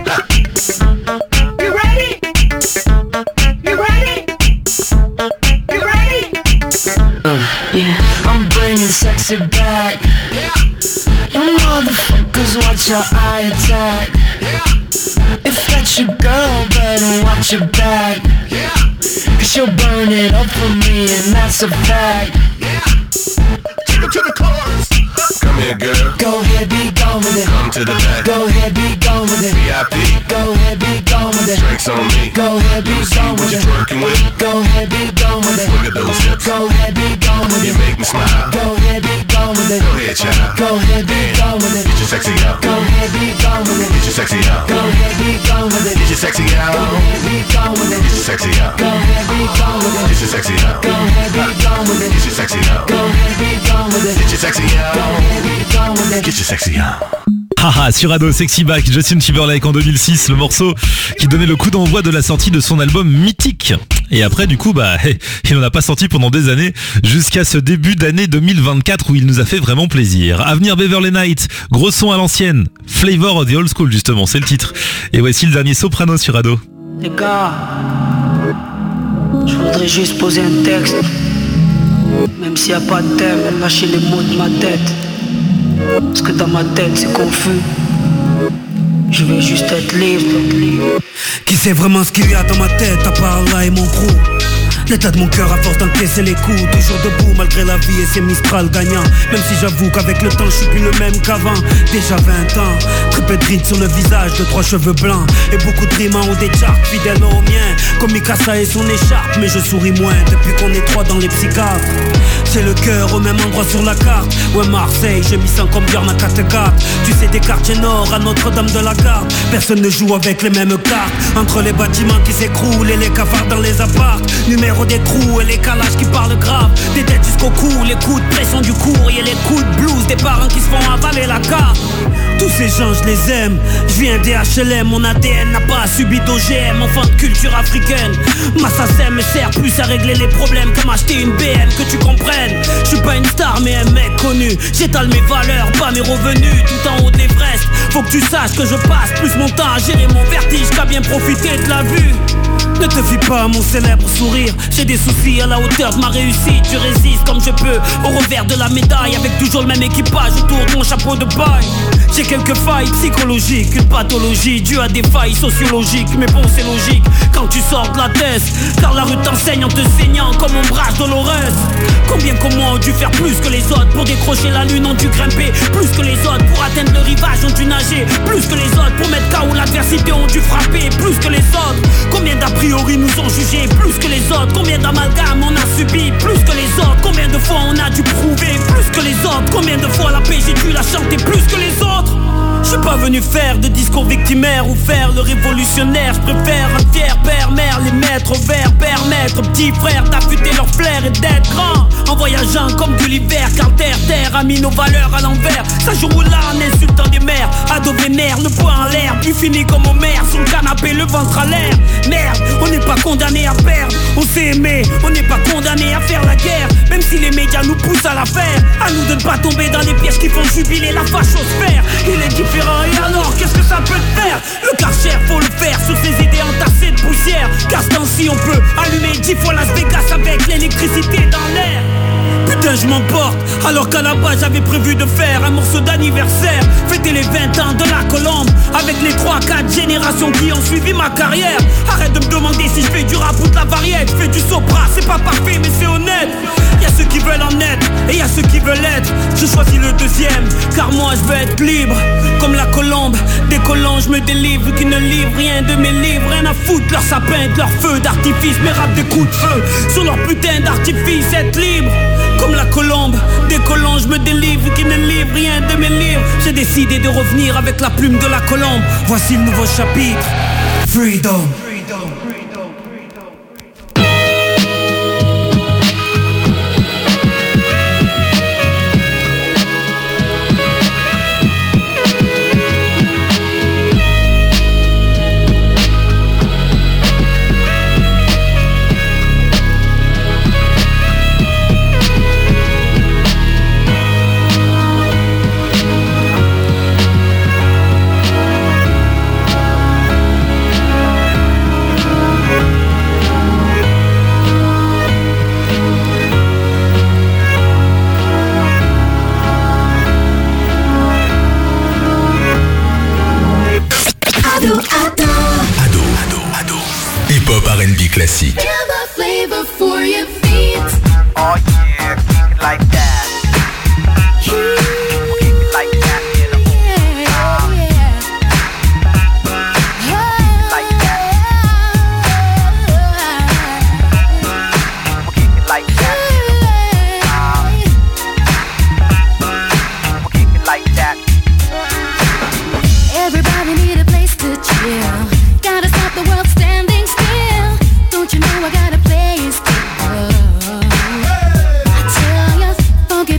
S6: You ready? You ready? You ready? Uh, yeah. I'm bringing sexy back. Yeah. You motherfuckers watch your eye attack. Yeah. If that's your girl, better watch your back. Yeah. Cause you'll burn it up for me and that's a fact. Yeah.
S1: Take it to the chorus. Come here, girl.
S6: Go ahead, be gone with it.
S1: Come to the back.
S6: Go ahead, be gone with it.
S1: V I P.
S6: Go ahead, be gone with it.
S1: Drinks on me.
S6: Go ahead, be gone
S1: What
S6: with
S1: you
S6: it.
S1: twerking with?
S6: Go ahead, be gone with it.
S1: Look at those hips.
S6: Go ahead, be gone with
S1: You
S6: it.
S1: make me smile.
S6: Go ahead, be gone with it.
S1: Go ahead, child.
S6: Go ahead, be gone with it.
S1: Get your sexy out.
S6: Go ahead, be gone with it.
S1: Get your sexy out.
S6: Go ahead, be gone with it.
S1: Get your sexy out.
S6: Go ahead, be gone with it.
S1: Get your sexy out.
S6: Go ahead, be gone with it.
S1: Get your sexy out.
S6: Go ahead, be gone with it.
S1: Get your sexy out.
S6: Go ahead, be gone with it.
S1: Get your sexy out.
S6: Go ahead, be gone with it.
S1: Get your sexy out.
S3: Haha, sur Ado, Sexy Back, Justin Timberlake en deux mille six, le morceau qui donnait le coup d'envoi de la sortie de son album Mythique. Et après, du coup, bah, il n'en a pas sorti pendant des années, jusqu'à ce début d'année deux mille vingt-quatre où il nous a fait vraiment plaisir. Avenir Beverly Night, gros son à l'ancienne, Flavor of the Old School justement, c'est le titre. Et voici le dernier Soprano sur Ado.
S5: Les gars, je voudrais juste poser un texte. Même s'il n'y a pas de thème, lâcher les mots de ma tête. Parce que dans ma tête c'est confus. Je veux juste être libre.
S8: Qui sait vraiment ce qu'il y a dans ma tête à part là et mon crew. L'état de mon cœur à force d'encaisser les coups. Toujours debout malgré la vie et ses Mistral gagnants. Même si j'avoue qu'avec le temps je suis plus le même qu'avant. Déjà vingt ans, très peu de rides sur le visage, de trois cheveux blancs. Et beaucoup de rimes ont des charts fidèles aux miens. Comme Mikasa et son écharpe. Mais je souris moins depuis qu'on est trois dans les psychiatres. C'est le cœur au même endroit sur la carte. Ouais Marseille, je m'y sens comme Björn à Kattegat. Tu sais des quartiers nord à Notre-Dame de la Garde. Personne ne joue avec les mêmes cartes. Entre les bâtiments qui s'écroulent et les cafards dans les apparts. Numéro des trous et les calages qui parlent grave. Des têtes jusqu'au cou, les coups de pression du courrier. Les coups de blues des parents qui se font avaler la carte. Tous ces gens je les aime. Je viens des H L M, mon A D N n'a pas subi d'O G M. Enfant de culture africaine. Ma S A C E M me sert plus à régler les problèmes qu'à m'acheter une B M, que tu comprennes. scène. Je suis pas une star mais un mec connu. J'étale mes valeurs, pas mes revenus. Tout en haut de l'Everest. Faut que tu saches que je passe plus mon temps à gérer mon vertige qu'à bien profiter de la vue. Ne te fie pas à mon célèbre sourire. J'ai des soucis à la hauteur de ma réussite. Je résiste comme je peux au revers de la médaille, avec toujours le même équipage autour de mon chapeau de paille. J'ai quelques failles psychologiques, une pathologie due à des failles sociologiques. Mais bon c'est logique quand tu sors de la thèse, car la rue t'enseigne en te saignant comme ombrage douloureuse. Combien comme moi ont dû faire plus que les autres pour décrocher la lune, ont dû grimper plus que les autres pour atteindre le rivage, ont dû nager plus que les autres pour mettre K O l'adversité, ont dû frapper plus que les autres. Combien d'a priori nous ont jugés plus que les autres. Combien d'amalgames on a subi plus que les autres. Combien de fois on a dû prouver plus que les autres. Combien de fois la paix j'ai dû la chanter plus que les autres. Je suis pas venu faire de discours victimaire ou faire le révolutionnaire. Je préfère un tiers père, mère, les mettre au vert, permettre aux petits frères d'affûter leur flair et d'être grand en voyageant comme Gulliver, car terre, terre a mis nos valeurs à l'envers. Ça joue là en insultant des mères, ado vénère, le poing en l'air, puis fini comme Homer sur le canapé, le ventre à l'air. Merde, on n'est pas condamné à perdre, on s'est aimé, on n'est pas condamné à faire la guerre. Même si les médias nous poussent à la faire, à nous de ne pas tomber dans les pièges qui font jubiler la fachosphère. Il est différent et alors qu'est-ce que ça peut te faire? Le Karcher faut le faire sur ses idées entassées de poussière, car ce temps-ci on peut allumer dix fois Las Vegas avec l'électricité dans l'air. Putain je m'emporte, alors qu'à la base j'avais prévu de faire un morceau d'anniversaire, fêter les vingt ans de la Colombe avec les trois quatre générations qui ont suivi ma carrière. Arrête de me demander si je fais du rap ou de la variette. Je fais du sopra, c'est pas parfait mais c'est honnête. Y'a ceux qui veulent en être et y'a ceux qui veulent être. Je choisis le deuxième, car moi je veux être libre comme la Colombe. Décollant je me délivre, qui ne livrent rien de mes livres. Rien à foutre, leur sapin, de leur feu d'artifice. Mes rap des coups de feu sur leur putain d'artifice. Être libre comme la Colombe, décollant je me délivre, qui ne livre rien de mes livres. J'ai décidé de revenir avec la plume de la Colombe. Voici le nouveau chapitre, Freedom.
S4: Hip-hop R and B classique.
S2: Oh yeah, kick it like that. Kick it like that, you know. Um, like that. Kick it like that. Um, kick it like that.
S9: Everybody need a place to chill. Gotta stop the world standing still. Don't you know I got a place to go? I tell ya, funky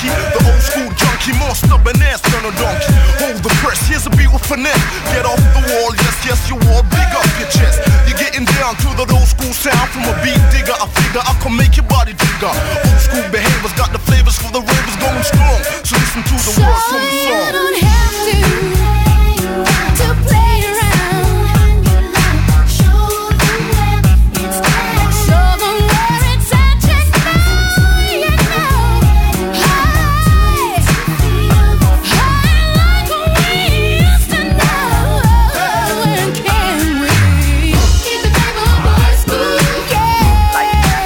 S1: monkey. The old school junkie, more stubborn ass than a donkey. Hold the press, here's a beat with finesse. Get off the wall, yes, yes, you all big up your chest. You're getting down to the old school sound from a beat digger. I figure I can make your body bigger. Old school behaviors got the flavors for the ravers going strong. So listen to the words from the song.
S9: You don't have to, to play around. Show them where it's at. Show them where it's at. Just now, you know. High, high like we used to know. And can we keep the paper boys cool? Yeah,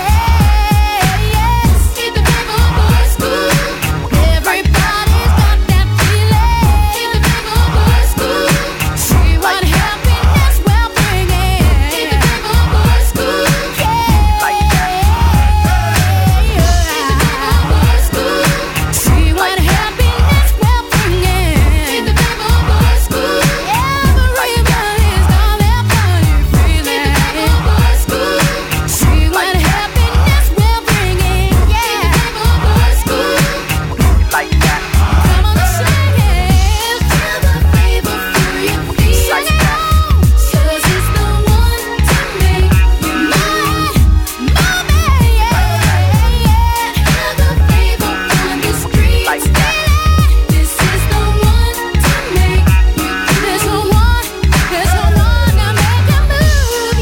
S9: yes, keep the paper boys cool. Everybody's got that feeling. Keep the paper boys cool. See what happiness will bring in. Keep the paper boys cool. Yeah, like that. Keep the paper boys cool. See what happiness will bring in. Keep the paper boys cool. Everybody's got that funny feeling. Keep the paper boys cool. See what happiness will bring in. Yeah, keep the paper boys cool. Like that. Come on, sing it. Feel the fever through your feet. Like that. 'Cause it's the one to make you mine, my man. Yeah, yeah. Feel the fever on the streets. Like that. This is the one to make you. There's no one, there's no one to make you move.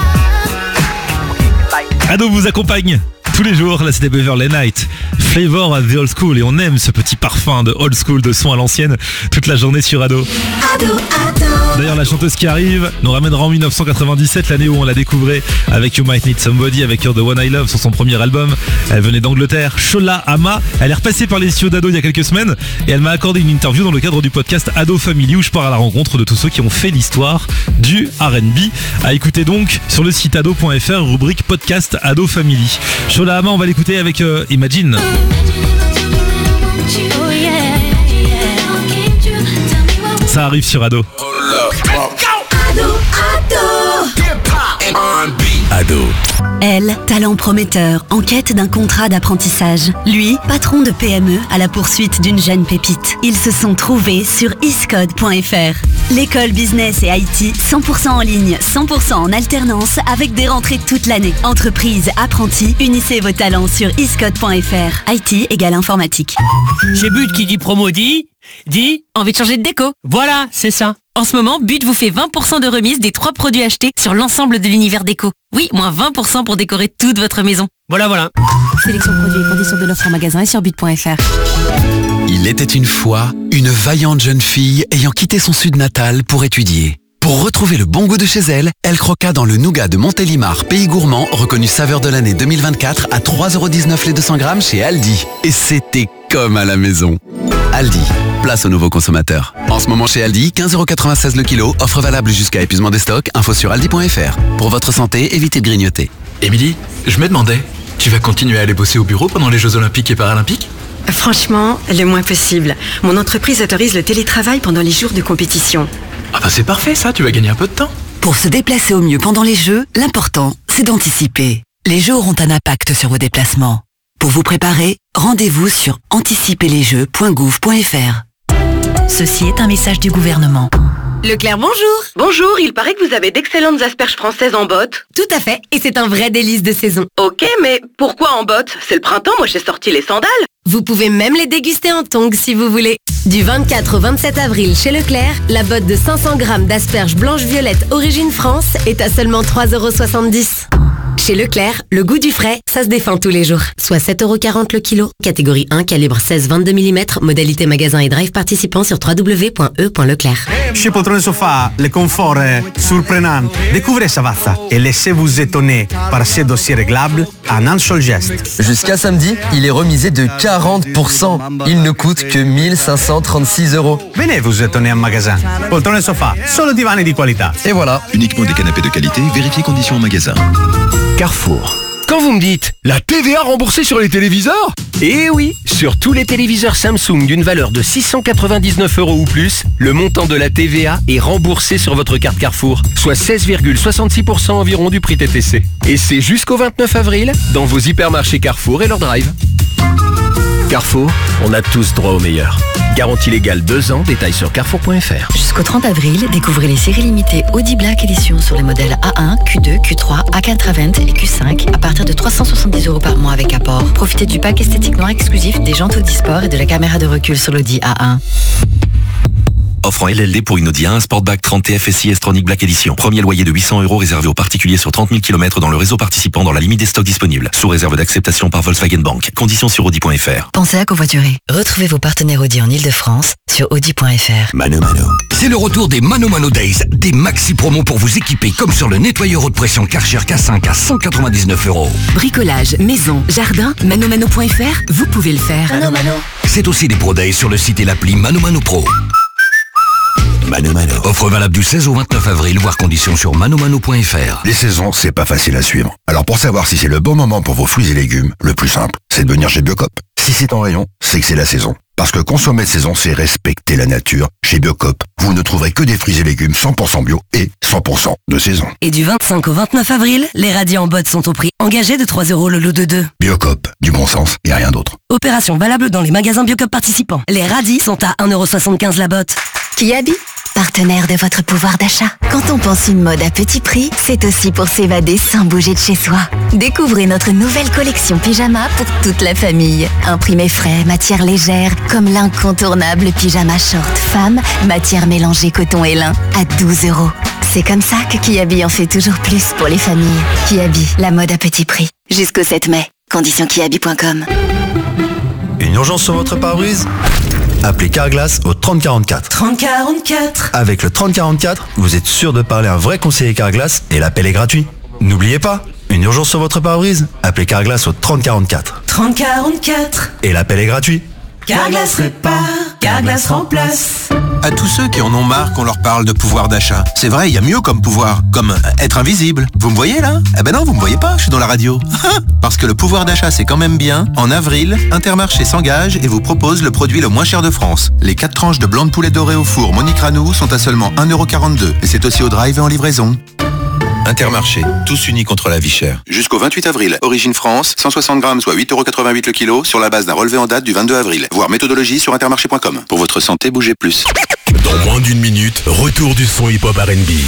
S9: Yeah. Like that.
S3: Ado vous accompagne tous les jours, là c'était Beverly Knight, Flavor of the Old School, et on aime ce petit parfum de old school, de son à l'ancienne, toute la journée sur Ado. D'ailleurs la chanteuse qui arrive nous ramènera en dix-neuf cent quatre-vingt-dix-sept, l'année où on la découvrait avec You Might Need Somebody, avec You're the One I Love sur son premier album. Elle venait d'Angleterre, Shola Ama. Elle est repassée par les studios d'Ado il y a quelques semaines et elle m'a accordé une interview dans le cadre du podcast Ado Family où je pars à la rencontre de tous ceux qui ont fait l'histoire du R and B. À écouter donc sur le site ado point f r, rubrique podcast Ado Family. Shola Ama, on va l'écouter avec euh, Imagine. Ça arrive sur Ado.
S4: Ado.
S15: Elle, talent prometteur, en quête d'un contrat d'apprentissage. Lui, patron de P M E à la poursuite d'une jeune pépite. Ils se sont trouvés sur iscode point f r. L'école business et I T cent pour cent en ligne, cent pour cent en alternance avec des rentrées toute l'année. Entreprise, apprentis, unissez vos talents sur iscode point f r. I T égale informatique.
S12: Chez But qui dit promo dit... Dit
S21: Envie de changer de déco?
S12: Voilà, c'est ça.
S21: En ce moment, But vous fait vingt pour cent de remise des trois produits achetés sur l'ensemble de l'univers déco. Oui, moins vingt pour cent pour décorer toute votre maison.
S12: Voilà, voilà.
S21: Sélection produits et conditions de l'offre en magasin et sur but point f r.
S24: Il était une fois une vaillante jeune fille ayant quitté son sud natal pour étudier. Pour retrouver le bon goût de chez elle, elle croqua dans le nougat de Montélimar, pays gourmand, reconnu saveur de l'année deux mille vingt-quatre à trois euros dix-neuf les deux cents grammes chez Aldi. Et c'était comme à la maison. Aldi, place aux nouveaux consommateurs. En ce moment chez Aldi, quinze euros quatre-vingt-seize le kilo, offre valable jusqu'à épuisement des stocks, info sur aldi point f r. Pour votre santé, évitez de grignoter.
S13: Émilie, je me demandais, tu vas continuer à aller bosser au bureau pendant les Jeux Olympiques et Paralympiques ?
S16: Franchement, le moins possible. Mon entreprise autorise le télétravail pendant les jours de compétition.
S13: Ah ben c'est parfait ça, tu vas gagner un peu de temps.
S18: Pour se déplacer au mieux pendant les Jeux, l'important, c'est d'anticiper. Les Jeux auront un impact sur vos déplacements. Pour vous préparer, rendez-vous sur anticiper les jeux point gouv point f r.
S10: Ceci est un message du gouvernement.
S22: Leclerc, bonjour.
S25: Bonjour, il paraît que vous avez d'excellentes asperges françaises en botte.
S22: Tout à fait, et c'est un vrai délice de saison.
S25: Ok, mais pourquoi en botte? C'est le printemps, moi j'ai sorti les sandales.
S22: Vous pouvez même les déguster en tongs si vous voulez. Du vingt-quatre au vingt-sept avril chez Leclerc, la botte de cinq cents grammes d'asperges blanches-violettes origine France est à seulement trois euros soixante-dix. Chez Leclerc, le goût du frais, ça se défend tous les jours. Soit sept euros quarante le kilo. Catégorie un, calibre seize vingt-deux millimètres. Modalité magasin et drive participant sur w w w point e point leclerc.
S26: Chez Poltrone Sofa, le confort est surprenant. Découvrez Savazza et laissez-vous étonner par ses dossiers réglables en un seul geste.
S27: Jusqu'à samedi, il est remisé de quarante pour cent. Il ne coûte que mille cinq cent trente-six euros.
S26: Venez vous étonner en magasin. Poltrone Sofa, solo divani di qualità.
S27: Et voilà.
S14: Uniquement des canapés de qualité, vérifiez conditions en magasin.
S11: Carrefour. Quand vous me dites la T V A remboursée sur les téléviseurs? Eh oui, sur tous les téléviseurs Samsung d'une valeur de six cent quatre-vingt-dix-neuf euros ou plus, le montant de la T V A est remboursé sur votre carte Carrefour, soit seize virgule soixante-six pour cent environ du prix T T C. Et c'est jusqu'au vingt-neuf avril dans vos hypermarchés Carrefour et leur drive. Carrefour, on a tous droit au meilleur. Garantie légale deux ans, détails sur carrefour point f r.
S18: Jusqu'au trente avril, découvrez les séries limitées Audi Black Edition sur les modèles A un, Q deux, Q trois, A quatre vingt et Q cinq à partir de trois cent soixante-dix euros par mois avec apport. Profitez du pack esthétique noir exclusif, des jantes Audi Sport et de la caméra de recul sur l'Audi A un.
S5: Offre en L L D pour une Audi A un Sportback trente T F S I S-Tronic Black Edition. Premier loyer de huit cents euros réservé aux particuliers sur trente mille kilomètres dans le réseau participant dans la limite des stocks disponibles. Sous réserve d'acceptation par Volkswagen Bank. Conditions sur Audi point F R.
S18: Pensez à covoiturer. Retrouvez vos partenaires Audi en Ile-de-France sur Audi point F R.
S6: Mano Mano. C'est le retour des Mano Mano Days. Des maxi promos pour vous équiper comme sur le nettoyeur haute pression Karcher K cinq à cent quatre-vingt-dix-neuf euros.
S18: Bricolage, maison, jardin, mano mano point F R, vous pouvez le faire.
S6: Mano Mano. C'est aussi des Pro Days sur le site et l'appli Mano Mano Pro. Mano Mano. Offre valable du seize au vingt-neuf avril, voire conditions sur mano mano point F R.
S7: Les saisons, c'est pas facile à suivre. Alors pour savoir si c'est le bon moment pour vos fruits et légumes, le plus simple, c'est de venir chez Biocop. Si c'est en rayon, c'est que c'est la saison. Parce que consommer de saison, c'est respecter la nature. Chez Biocop, vous ne trouverez que des fruits et légumes cent pour cent bio et cent pour cent de saison.
S17: Et du vingt-cinq au vingt-neuf avril, les radis en botte sont au prix engagé de trois euros le lot de deux.
S7: Biocop, du bon sens et rien d'autre.
S17: Opération valable dans les magasins Biocop participants. Les radis sont à un euro soixante-quinze la botte.
S15: Kiabi, partenaire de votre pouvoir d'achat. Quand on pense une mode à petit prix, c'est aussi pour s'évader sans bouger de chez soi. Découvrez notre nouvelle collection pyjama pour toute la famille. Imprimé frais, matière légère, comme l'incontournable pyjama short femme, matière mélangée coton et lin, à douze euros. C'est comme ça que Kiabi en fait toujours plus pour les familles. Kiabi, la mode à petit prix. Jusqu'au sept mai. Conditions kiabi point com.
S19: Une urgence sur votre pare-brise ? Appelez Carglass au trente quarante-quatre.
S17: trente quarante-quatre.
S19: Avec le trente quarante-quatre, vous êtes sûr de parler à un vrai conseiller Carglass et l'appel est gratuit. N'oubliez pas, une urgence sur votre pare-brise ? Appelez Carglass au trente quarante-quatre.
S17: trente quarante-quatre.
S19: Et l'appel est gratuit.
S17: Carglass répare, Carglass remplace.
S14: À tous ceux qui en ont marre qu'on leur parle de pouvoir d'achat. C'est vrai, il y a mieux comme pouvoir, comme être invisible. Vous me voyez là ? Eh ben non, vous me voyez pas, je suis dans la radio. Parce que le pouvoir d'achat c'est quand même bien. En avril, Intermarché s'engage et vous propose le produit le moins cher de France. Les quatre tranches de blanc de poulet doré au four Monique Ranou sont à seulement un euro quarante-deux. Et c'est aussi au drive et en livraison. Intermarché, tous unis contre la vie chère. Jusqu'au vingt-huit avril, Origine France, cent soixante grammes, soit huit euros quatre-vingt-huit le kilo, sur la base d'un relevé en date du vingt-deux avril. Voir méthodologie sur intermarché point com. Pour votre santé, bougez plus.
S4: Dans moins d'une minute, retour du son hip-hop R and B.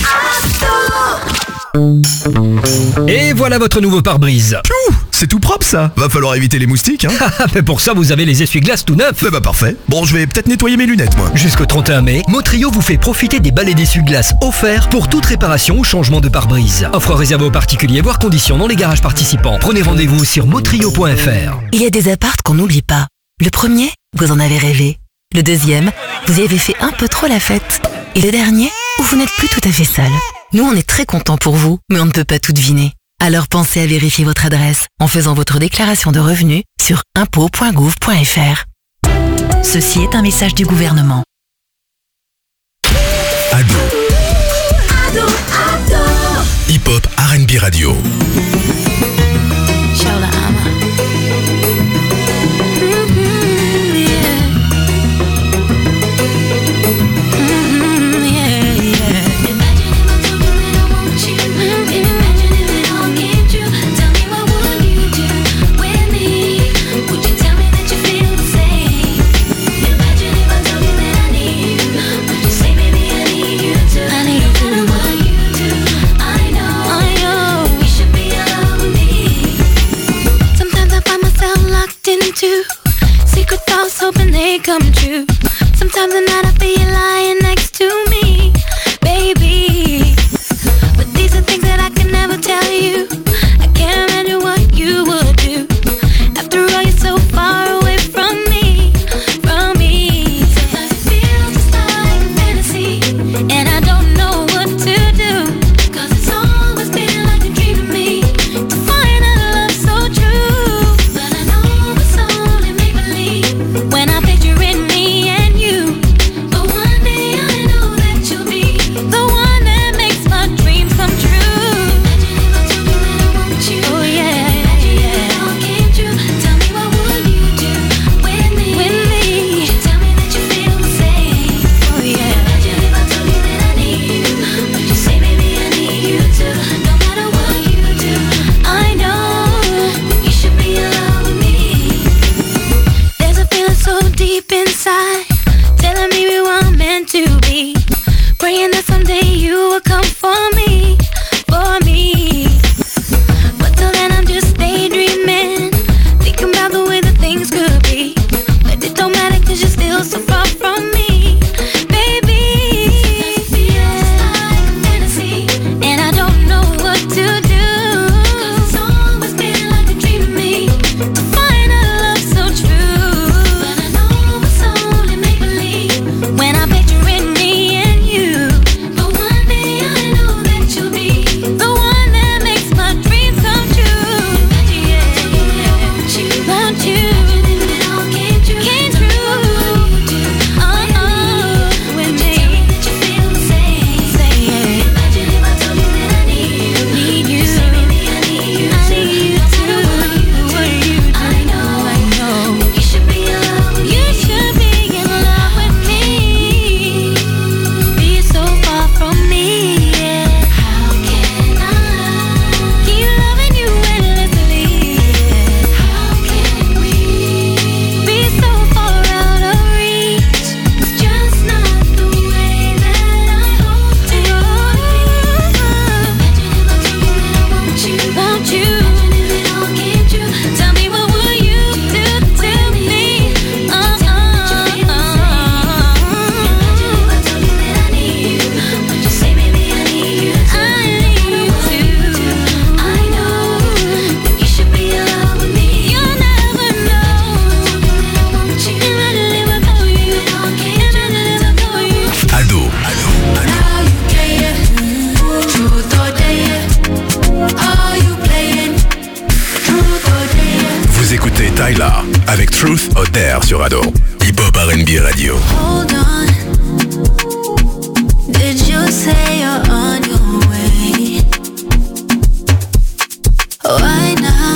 S20: Et voilà votre nouveau pare-brise.
S19: Ouh, c'est tout propre ça. Va falloir éviter les moustiques, hein.
S20: Mais pour ça, vous avez les essuie-glaces tout neufs.
S19: Eh bah parfait. Bon, je vais peut-être nettoyer mes lunettes, moi.
S20: Jusqu'au trente et un mai, Motrio vous fait profiter des balais d'essuie-glaces offerts pour toute réparation ou changement de pare-brise. Offre réservée aux particuliers, voire conditions dans les garages participants. Prenez rendez-vous sur motrio point F R.
S10: Il y a des apparts qu'on n'oublie pas. Le premier, vous en avez rêvé. Le deuxième, vous y avez fait un peu trop la fête. Et le dernier, où vous n'êtes plus tout à fait seul. Nous, on est très contents pour vous, mais on ne peut pas tout deviner. Alors pensez à vérifier votre adresse en faisant votre déclaration de revenus sur impôts point gouv point F R. Ceci est un message du gouvernement.
S4: Ado.
S9: Ado, ado.
S4: Hip-hop R and B Radio.
S9: Into secret thoughts, hoping they come true. Sometimes at night I feel you lying next to me, baby. But these are things that I can never tell you. I can't imagine what you would do. After all, you're so far away from me, from me. Sometimes it feels just like a fantasy, and I don't know what to do. Cause it's always been like a dream to me, to find a love so true. But I know when I picture it, me and you. But one day I know that you'll be
S4: écoutez Tyla avec Truth or Dare sur Ado. Hip Hop R and B Radio.
S9: Hold on. Did you say you're on your way? Why now?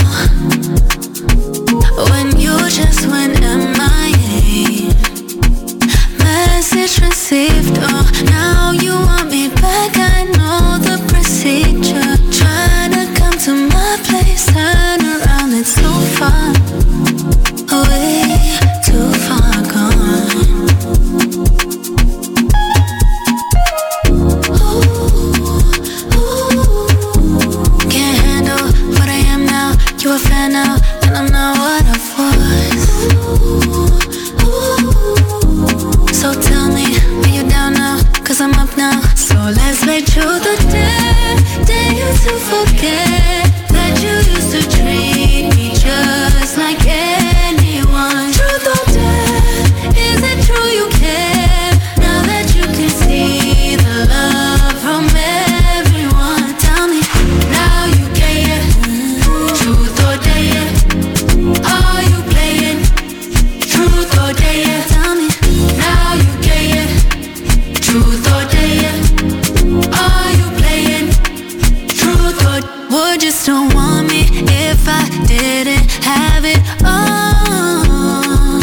S9: When you just went M I A. Message received, oh, now you want me back. I know the procedure. Trying to come to my place, turn around, it's so far away, too far gone. Can't handle what I am now. You a fan now, and I'm not what I was. So tell me, are you down now? Cause I'm up now. So let's make true the day. Day you to forget that you used to treat me just like anyone. Truth or dare, is it true you care? Now that you can see the love from everyone. Tell me, now you get it. Truth or dare, are you playing? Truth or dare, tell me, now you get it. Truth or dare, are you playing? Truth or would you still want me if I didn't have it all?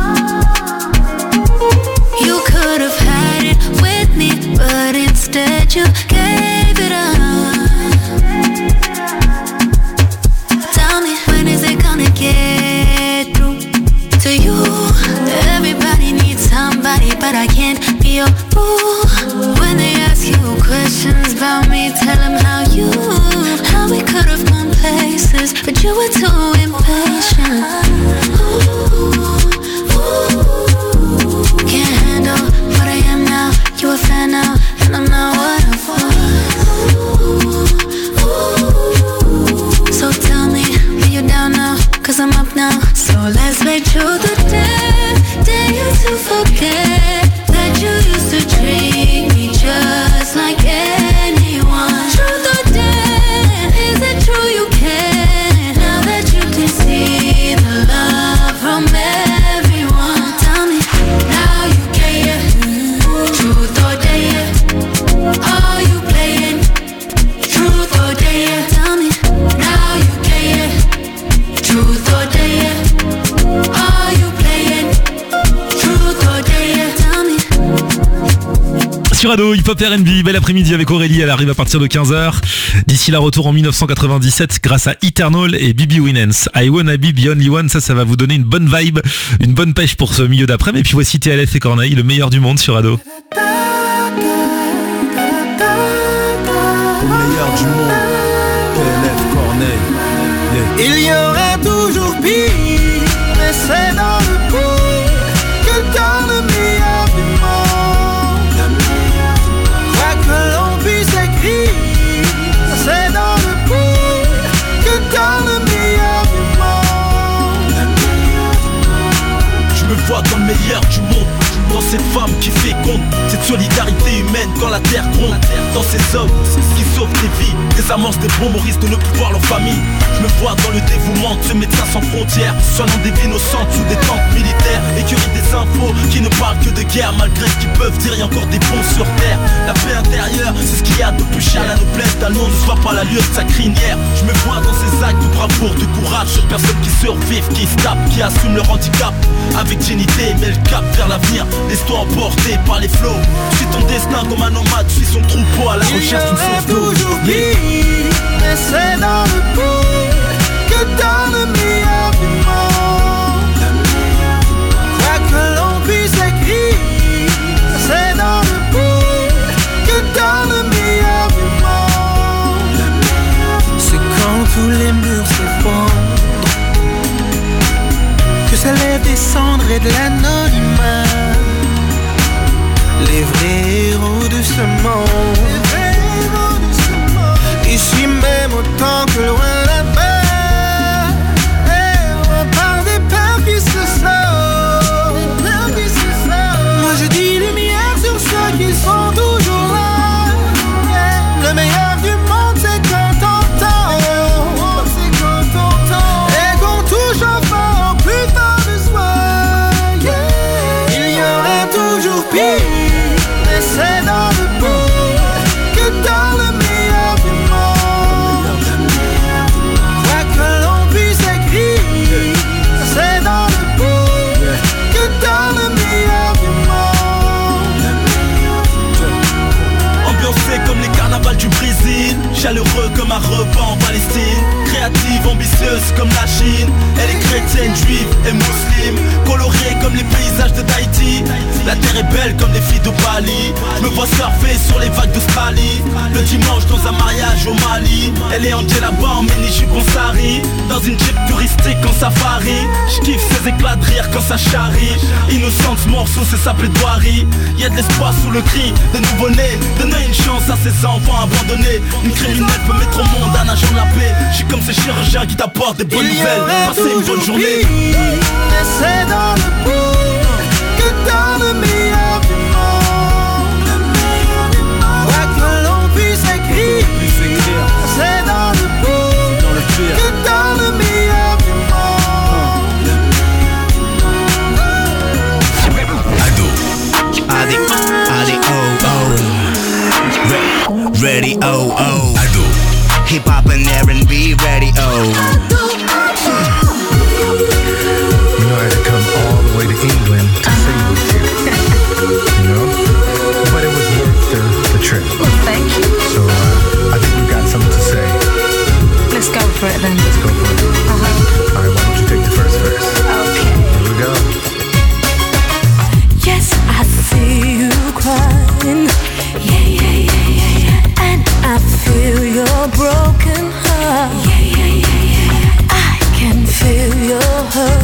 S9: You could have had it with me, but instead you gave it up. Tell me, when is it gonna get through to you? Everybody needs somebody, but I can't be your boo. When they ask you questions about me, tell them how you, how we could have gone places, but you were too impatient. Can't handle what I am now. You a fan now, and I'm not what I was. So tell me, are you down now? Cause I'm up now. So let's make true the day. Day you to forget that you used to treat me just like anyone. Truth or dare, is it true you care? Now that you can see the love from everyone. Tell me, now you get it. Truth or dare, are you playing? Truth or dare, tell me, now you get it. Truth or dare, are you playing? Truth or dare, tell me.
S1: Sur Ado, Hip Hop R and B, bel après-midi avec Aurélie, elle arrive à partir de quinze heures. D'ici là, retour en dix-neuf cent quatre-vingt-dix-sept grâce à Eternal et Bibi Winans. I Wanna Be The Only One, ça, ça va vous donner une bonne vibe, une bonne pêche pour ce milieu d'après. Et puis voici T L F et Corneille, le meilleur du monde sur Ado.
S2: Le meilleur du monde, T L F, Corneille. Yeah. Il y aura toujours pire, mais c'est dans le pire que dans le meilleur du monde. Quoi que l'on puisse écrire, c'est dans le pire que dans le meilleur du monde.
S3: Je me vois dans le meilleur du monde, dans cette femme qui féconde, cette solidarité humaine quand la terre gronde, dans ces hommes qui sauvent des vies, des amorces, des bons risque de ne plus voir leur famille. Je me vois dans le dévouement de ce médecin sans frontières, soignant des vies innocentes sous des tentes militaires, écurie des infos qui ne parlent que de guerre, malgré ce qu'ils peuvent dire, il y a encore des ponts sur terre. La paix intérieure, c'est ce qu'il y a de plus cher, la noblesse d'un nom ne se voit pas la lueur de sa crinière. Je me vois dans ces actes de bravoure, de courage, ces personnes qui survivent, qui se tapent, qui assument leur handicap, avec dignité, mais le cap vers l'avenir. Laisse-toi emporter par les flots. Suis ton destin comme un nomade, suis son troupeau à la recherche d'une source d'eau.
S2: Mais c'est dans le pire que dans le meilleur du monde. Quoi que l'on puisse écrire, c'est dans le pire que dans le meilleur du monde. C'est quand tous les murs s'effondrent que s'élèvent des cendres et de l'anonymat, les vrais héros de ce monde. Ici même autant que loin là-bas, et on parle des peurs qui se sauvent. Moi je dis lumière sur ceux qui sont toujours là. Le meilleur du monde c'est quand on t'entend, et qu'on touche enfin
S3: la revend en Palestine. Créative, ambitieuse comme la Chine. Elle est chrétienne, juive et musulmane. Colorée comme les paysages de Tahiti. La terre est belle comme les filles de Bali. Je me vois surfer sur les vagues d'Australie. Le dimanche dans un mariage au Mali. Elle est en là-bas en mini-jupe en sari. Dans une jeep touristique en safari. Je kiffe ses éclats de rire quand ça charrie. Innocente ce morceau c'est sa plaidoirie. Y'a de l'espoir sous le cri de nouveau-né. Donner une chance à ses enfants abandonnés. Une criminelle peut mettre au monde un agent de la paix. Je suis comme ces chirurgiens qui t'apportent des bonnes nouvelles. Passez une bonne journée.
S2: Mais c'est dans le pire que dans le meilleur du monde. Ouais, que l'on puisse écrire. C'est dans le pire que dans le meilleur du monde.
S4: Ado.
S8: Adi, Adi, oh, oh. Re- ready, oh, oh.
S4: Ado.
S8: Hip hop and R and B, ready, oh.
S12: You know, I had to come all the way to England to sing with you. You know? But it was worth the, the trip.
S18: Well, thank you.
S12: So uh, I think we've got something to say.
S18: Let's go for it then.
S12: Let's go for it. Uh-huh. All right, why don't you take the first verse?
S18: Okay.
S12: Here we go.
S9: Yes, I see you crying. Yeah, yeah, yeah, yeah, yeah. And I feel your broken heart. Yeah, yeah, yeah, yeah, yeah. I can feel your hurt.